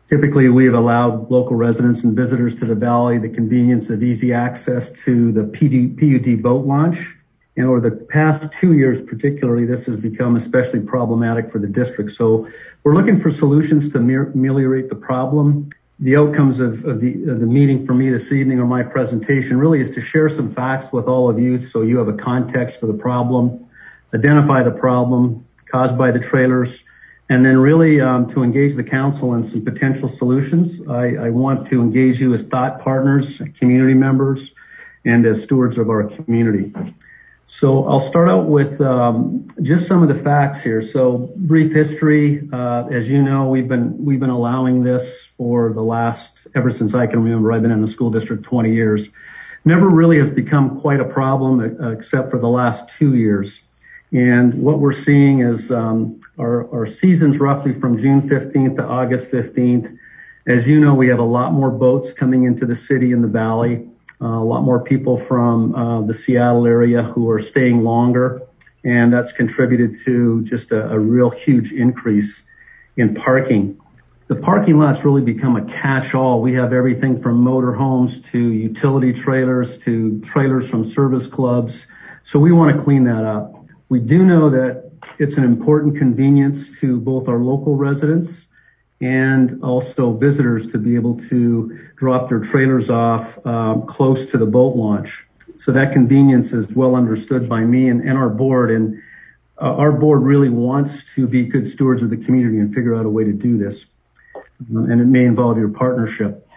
Typically, we have allowed local residents and visitors to the valley the convenience of easy access to the PUD boat launch. And over the past 2 years, particularly, this has become especially problematic for the district. So we're looking for solutions to ameliorate the problem. The outcomes of the meeting for me this evening or my presentation really is to share some facts with all of you so you have a context for the problem, identify the problem caused by the trailers, and then really to engage the council in some potential solutions. I want to engage you as thought partners, community members, and as stewards of our community. So I'll start out with just some of the facts here. So brief history, as you know, we've been allowing this for ever since I can remember. I've been in the school district 20 years. Never really has become quite a problem except for the last 2 years. And what we're seeing is our season's roughly from June 15th to August 15th. As you know, we have a lot more boats coming into the city and the valley. A lot more people from the Seattle area who are staying longer, and that's contributed to just a real huge increase in parking. The parking lot's really become a catch-all. We have everything from motorhomes to utility trailers to trailers from service clubs, so we want to clean that up. We do know that it's an important convenience to both our local residents and also visitors to be able to drop their trailers off close to the boat launch. So that convenience is well understood by me and our board. And our board really wants to be good stewards of the community and figure out a way to do this. And it may involve your partnership.